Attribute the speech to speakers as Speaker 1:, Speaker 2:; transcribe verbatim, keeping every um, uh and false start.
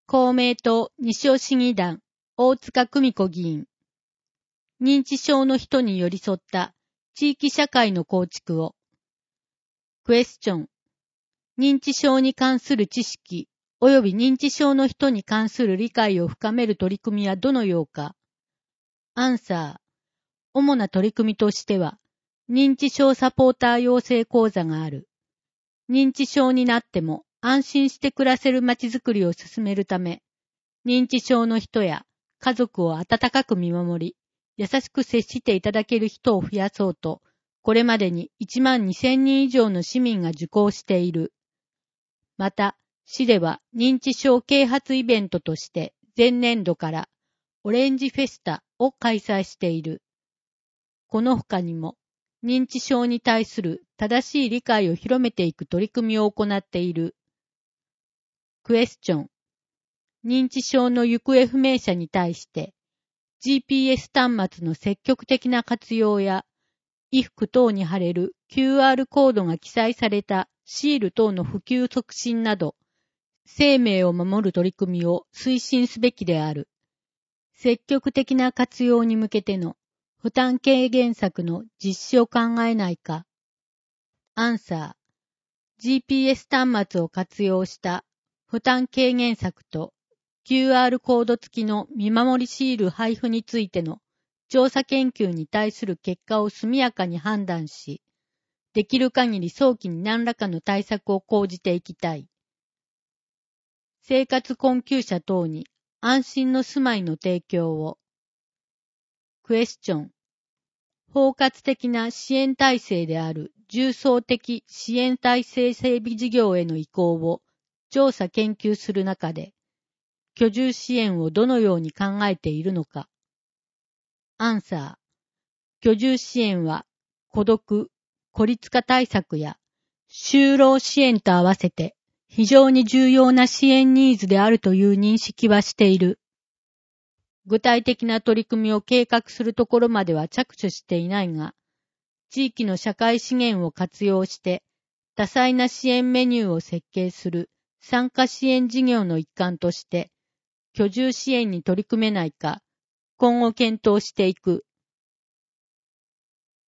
Speaker 1: 公明党西尾市議団大塚久美子議員。認知症の人に寄り添った地域社会の構築を。クエスチョン。認知症に関する知識及び認知症の人に関する理解を深める取り組みはどのようか。アンサー。主な取り組みとしては、認知症サポーター養成講座がある。認知症になっても安心して暮らせるまちづくりを進めるため、認知症の人や家族を温かく見守り、優しく接していただける人を増やそうと、これまでにいちまんにせんにん以上の市民が受講している。また、市では認知症啓発イベントとして前年度からオレンジフェスタを開催している。この他にも、認知症に対する正しい理解を広めていく取り組みを行っている。クエスチョン。認知症の行方不明者に対して、ジーピーエス 端末の積極的な活用や、衣服等に貼れる キューアール コードが記載されたシール等の普及促進など、生命を守る取り組みを推進すべきである。積極的な活用に向けての負担軽減策の実施を考えないか。アンサー。ジーピーエス 端末を活用した負担軽減策と キューアール コード付きの見守りシール配布についての調査研究に対する結果を速やかに判断し、できる限り早期に何らかの対策を講じていきたい。生活困窮者等に安心の住まいの提供を。クエスチョン。包括的な支援体制である重層的支援体制整備事業への移行を調査研究する中で、居住支援をどのように考えているのか。アンサー。居住支援は孤独、孤立化対策や就労支援と合わせて非常に重要な支援ニーズであるという認識はしている。具体的な取り組みを計画するところまでは着手していないが、地域の社会資源を活用して多彩な支援メニューを設計する参加支援事業の一環として、居住支援に取り組めないか、今後検討していく。